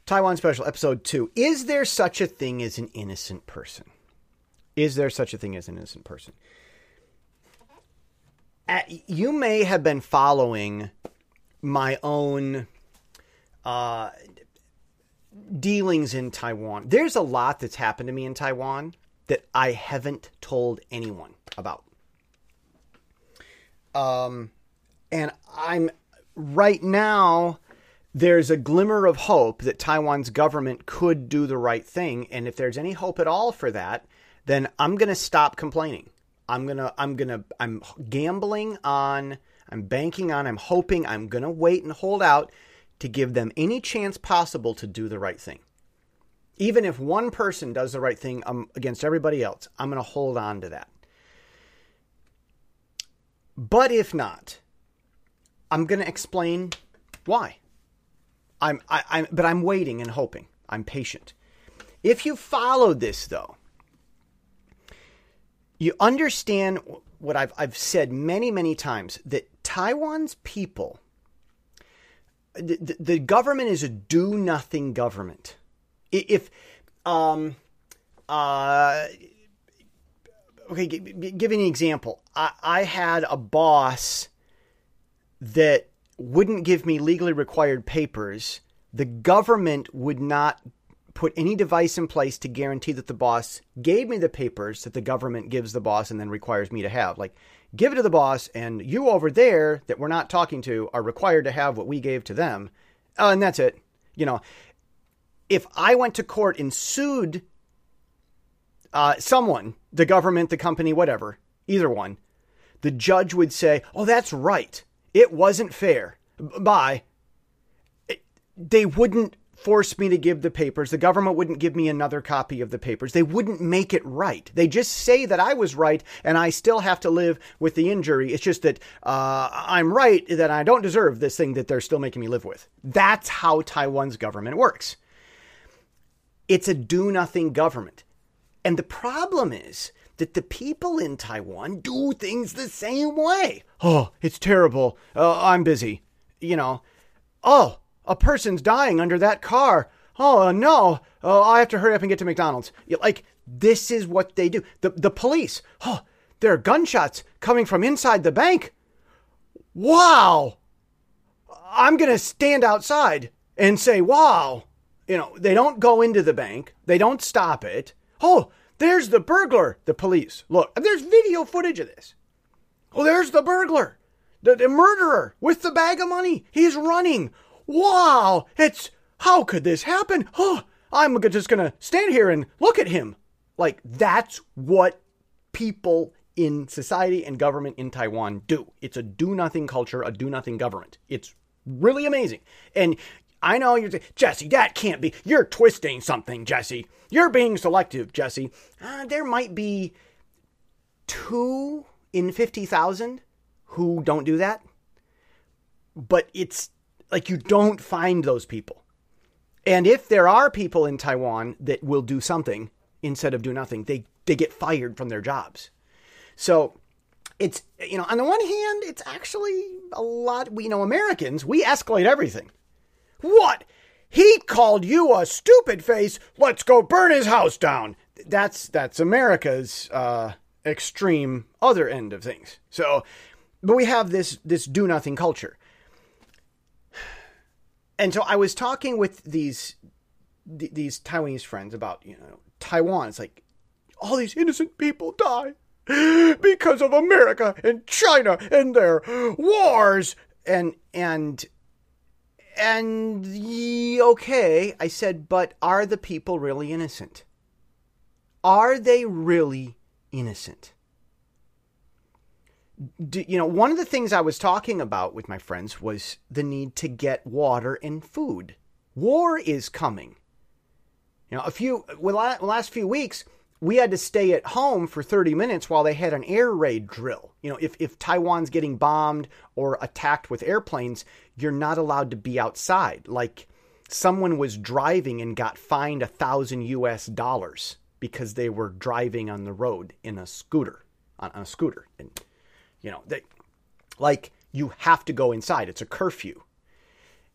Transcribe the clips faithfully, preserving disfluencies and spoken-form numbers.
Taiwan Special, Episode two. Is there such a thing as an innocent person? Is there such a thing as an innocent person? Uh, you may have been following my own uh, dealings in Taiwan. There's a lot that's happened to me in Taiwan that I haven't told anyone about. Um, and I'm right now, there's a glimmer of hope that Taiwan's government could do the right thing. And if there's any hope at all for that, then I'm going to stop complaining. I'm going to, I'm going to, I'm gambling on, I'm banking on, I'm hoping, I'm going to wait and hold out to give them any chance possible to do the right thing. Even if one person does the right thing um, against everybody else, I'm going to hold on to that. But if not, I'm going to explain why. I'm, I, I'm, but I'm waiting and hoping. I'm patient. If you followed this, though, you understand what I've, I've said many, many times, that Taiwan's people, the, the, the government is a do-nothing government. If, um, uh, okay, g- g- give me an example. I, I had a boss that wouldn't give me legally required papers. The government would not put any device in place to guarantee that the boss gave me the papers that the government gives the boss and then requires me to have. Like, give it to the boss, and you over there that we're not talking to are required to have what we gave to them. Uh, and that's it. You know, if I went to court and sued uh, someone, the government, the company, whatever, either one, the judge would say, oh, that's right. It wasn't fair. Bye. It, they wouldn't force me to give the papers. The government wouldn't give me another copy of the papers. They wouldn't make it right. They just say that I was right and I still have to live with the injury. It's just that uh, I'm right, that I don't deserve this thing that they're still making me live with. That's how Taiwan's government works. It's a do-nothing government. And the problem is that the people in Taiwan do things the same way. Oh, it's terrible. Uh, I'm busy. You know, oh, a person's dying under that car. Oh, no. Oh, I have to hurry up and get to McDonald's. Like, this is what they do. The, the police. Oh, there are gunshots coming from inside the bank. Wow. I'm going to stand outside and say, wow. You know, they don't go into the bank. They don't stop it. Oh, there's the burglar. The police. Look, there's video footage of this. Oh, there's the burglar. The, the murderer with the bag of money. He's running. Wow. It's, how could this happen? Oh, I'm just going to stand here and look at him. Like, that's what people in society and government in Taiwan do. It's a do-nothing culture, a do-nothing government. It's really amazing. And I know you're saying, Jesse, that can't be. You're twisting something, Jesse. You're being selective, Jesse. Uh, there might be two in fifty thousand who don't do that. But it's like you don't find those people. And if there are people in Taiwan that will do something instead of do nothing, they, they get fired from their jobs. So it's, you know, on the one hand, it's actually a lot. We, you know, Americans, we escalate everything. What? He called you a stupid face. Let's go burn his house down. That's that's America's uh, extreme other end of things. So, but we have this this do nothing culture. And so I was talking with these th- these Taiwanese friends about, you know, Taiwan. It's like all these innocent people die because of America and China and their wars and and. And, okay, I said, but are the people really innocent? Are they really innocent? Do, you know, one of the things I was talking about with my friends was the need to get water and food. War is coming. You know, a few, well, the last few weeks, we had to stay at home for thirty minutes while they had an air raid drill. You know, if, if Taiwan's getting bombed or attacked with airplanes, you're not allowed to be outside. Like, someone was driving and got fined a thousand U S dollars because they were driving on the road in a scooter, on, on a scooter. And, you know, they, like, you have to go inside. It's a curfew.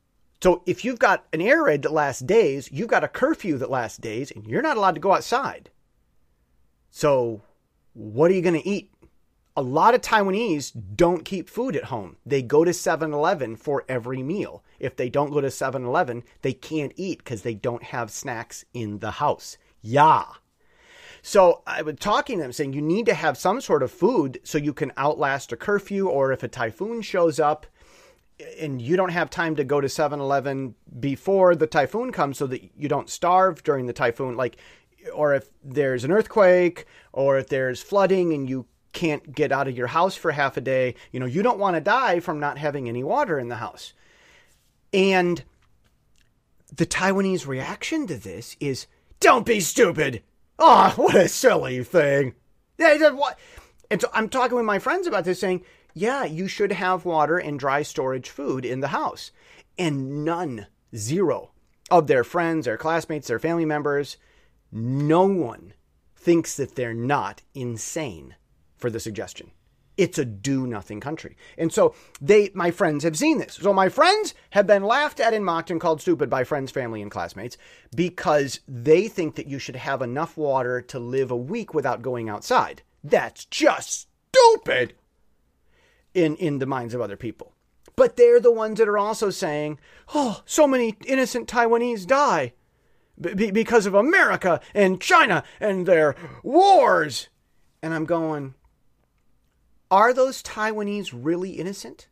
So if you've got an air raid that lasts days, you've got a curfew that lasts days, and you're not allowed to go outside. So what are you going to eat? A lot of Taiwanese don't keep food at home. They go to seven eleven for every meal. If they don't go to seven eleven, they can't eat because they don't have snacks in the house. Yeah. So I was talking to them saying you need to have some sort of food so you can outlast a curfew, or if a typhoon shows up and you don't have time to go to seven eleven before the typhoon comes so that you don't starve during the typhoon, like, or if there's an earthquake or if there's flooding and you can't get out of your house for half a day, you know, you don't want to die from not having any water in the house. And the Taiwanese reaction to this is, don't be stupid. Oh, what a silly thing. And so I'm talking with my friends about this saying, yeah, you should have water and dry storage food in the house. And none, zero of their friends, their classmates, their family members, no one thinks that they're not insane for the suggestion. It's a do-nothing country. And so they, my friends have seen this. So my friends have been laughed at and mocked and called stupid by friends, family, and classmates because they think that you should have enough water to live a week without going outside. That's just stupid in, in the minds of other people. But they're the ones that are also saying, oh, so many innocent Taiwanese die b- because of America and China and their wars. And I'm going, are those Taiwanese really innocent?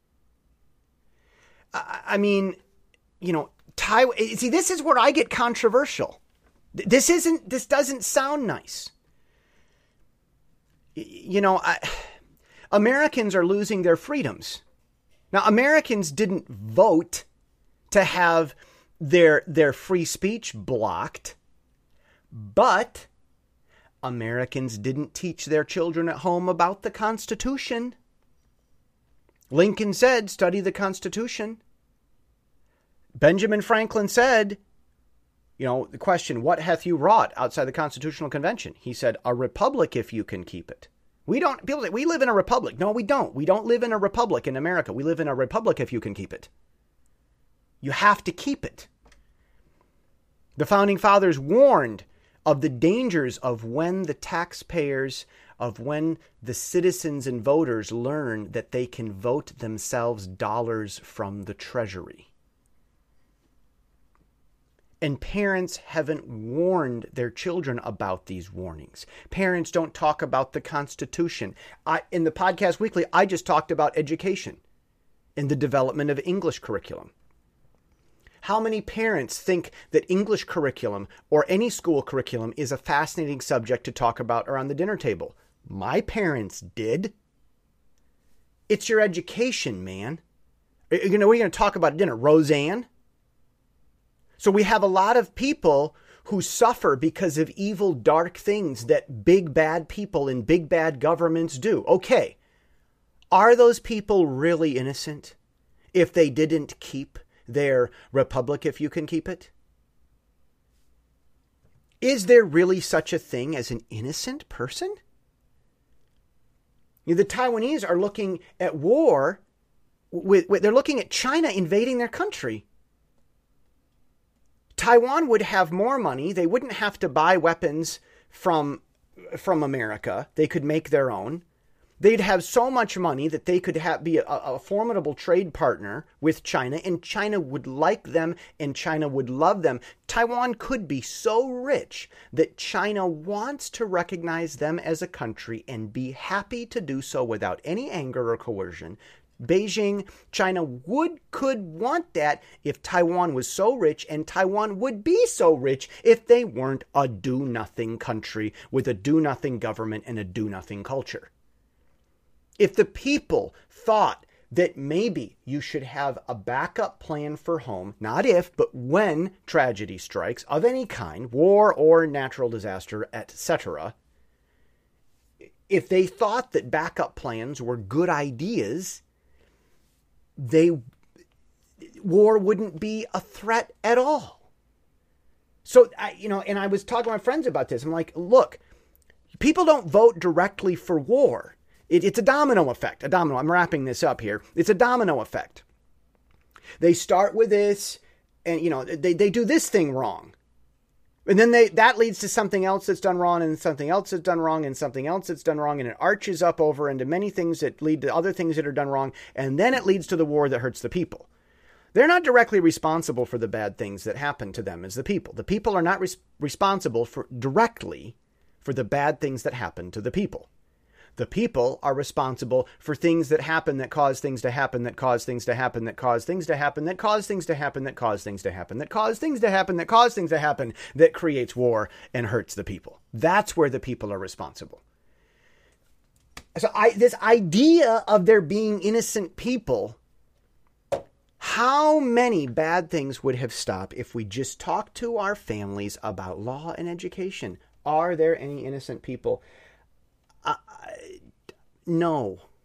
I, I mean, you know, Taiwan. See, this is where I get controversial. This isn't. This doesn't sound nice. You know, I, Americans are losing their freedoms. Now, Americans didn't vote to have their their free speech blocked, but Americans didn't teach their children at home about the Constitution. Lincoln said, study the Constitution. Benjamin Franklin said, you know, the question, what hath you wrought outside the Constitutional Convention? He said, a republic if you can keep it. We don't, people say, we live in a republic. No, we don't. We don't live in a republic in America. We live in a republic if you can keep it. You have to keep it. The Founding Fathers warned of the dangers of when the taxpayers, of when the citizens and voters learn that they can vote themselves dollars from the treasury. And parents haven't warned their children about these warnings. Parents don't talk about the Constitution. I, in the Podcast Weekly, I just talked about education and the development of English curriculum. How many parents think that English curriculum or any school curriculum is a fascinating subject to talk about around the dinner table? My parents did. It's your education, man. You know, what are you going to talk about at dinner? Roseanne? So we have a lot of people who suffer because of evil, dark things that big, bad people in big, bad governments do. Okay, are those people really innocent if they didn't keep their republic if you can keep it? Is there really such a thing as an innocent person? You know, the Taiwanese are looking at war with, with, they're looking at China invading their country. Taiwan would have more money. They wouldn't have to buy weapons from, from America. They could make their own. They'd have so much money that they could have, be a, a formidable trade partner with China, and China would like them and China would love them. Taiwan could be so rich that China wants to recognize them as a country and be happy to do so without any anger or coercion. Beijing, China would, could want that if Taiwan was so rich, and Taiwan would be so rich if they weren't a do-nothing country with a do-nothing government and a do-nothing culture. If the people thought that maybe you should have a backup plan for home, not if, but when tragedy strikes of any kind, war or natural disaster, et cetera, if they thought that backup plans were good ideas, they war wouldn't be a threat at all. So, I, you know, and I was talking to my friends about this. I'm like, look, people don't vote directly for war. It, it's a domino effect. A domino. I'm wrapping this up here. It's a domino effect. They start with this, and you know they, they do this thing wrong. And then they that leads to something else that's done wrong, and something else that's done wrong, and something else that's done wrong, and it arches up over into many things that lead to other things that are done wrong, and then it leads to the war that hurts the people. They're not directly responsible for the bad things that happen to them as the people. The people are not res- responsible for directly for the bad things that happen to the people. The people are responsible for things that happen that cause things to happen, that cause things to happen, that cause things to happen, that cause things to happen, that cause things to happen, that cause things to happen, that cause things to happen, that creates war and hurts the people. That's where the people are responsible. So I, this idea of there being innocent people, how many bad things would have stopped if we just talked to our families about law and education? Are there any innocent people? Uh, no,